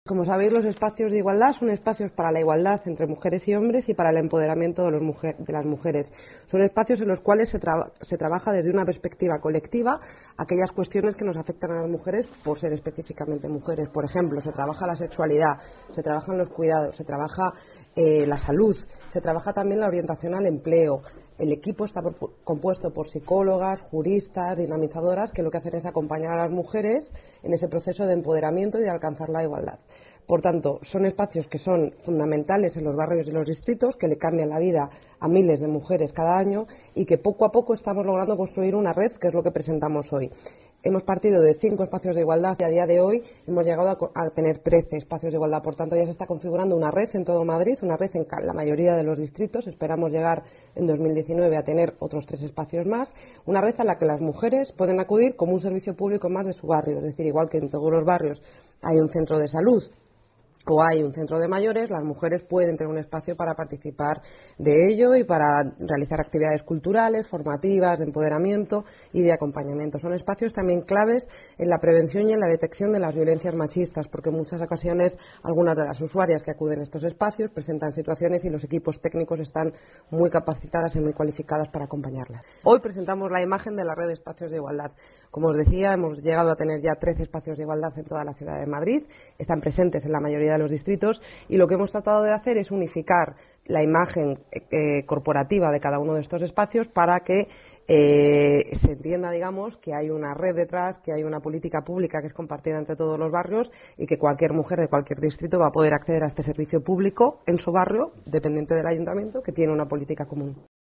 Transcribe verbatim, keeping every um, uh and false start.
Como sabéis, los espacios de igualdad son espacios para la igualdad entre mujeres y hombres y para el empoderamiento de, los mujer, de las mujeres. Son espacios en los cuales se, tra se trabaja desde una perspectiva colectiva aquellas cuestiones que nos afectan a las mujeres por ser específicamente mujeres. Por ejemplo, se trabaja la sexualidad, se trabajan los cuidados, se trabaja eh, la salud, se trabaja también la orientación al empleo. El equipo está por, compuesto por psicólogas, juristas, dinamizadoras, que lo que hacen es acompañar a las mujeres en ese proceso de empoderamiento y de alcanzar la igualdad. Por tanto, son espacios que son fundamentales en los barrios y los distritos, que le cambian la vida a miles de mujeres cada año y que poco a poco estamos logrando construir una red, que es lo que presentamos hoy. Hemos partido de cinco espacios de igualdad y a día de hoy hemos llegado a, a tener trece espacios de igualdad. Por tanto, ya se está configurando una red en todo Madrid, una red en la mayoría de los distritos. Esperamos llegar en dos mil diecinueve a tener otros tres espacios más. Una red a la que las mujeres pueden acudir como un servicio público más de su barrio. Es decir, igual que en todos los barrios hay un centro de salud o hay un centro de mayores, las mujeres pueden tener un espacio para participar de ello y para realizar actividades culturales, formativas, de empoderamiento y de acompañamiento. Son espacios también claves en la prevención y en la detección de las violencias machistas, porque en muchas ocasiones algunas de las usuarias que acuden a estos espacios presentan situaciones y los equipos técnicos están muy capacitadas y muy cualificadas para acompañarlas. Hoy presentamos la imagen de la red de espacios de igualdad. Como os decía, hemos llegado a tener ya trece espacios de igualdad en toda la ciudad de Madrid, están presentes en la mayoría de los distritos y lo que hemos tratado de hacer es unificar la imagen eh, corporativa de cada uno de estos espacios para que eh, se entienda, digamos, que hay una red detrás, que hay una política pública que es compartida entre todos los barrios y que cualquier mujer de cualquier distrito va a poder acceder a este servicio público en su barrio, dependiente del ayuntamiento, que tiene una política común.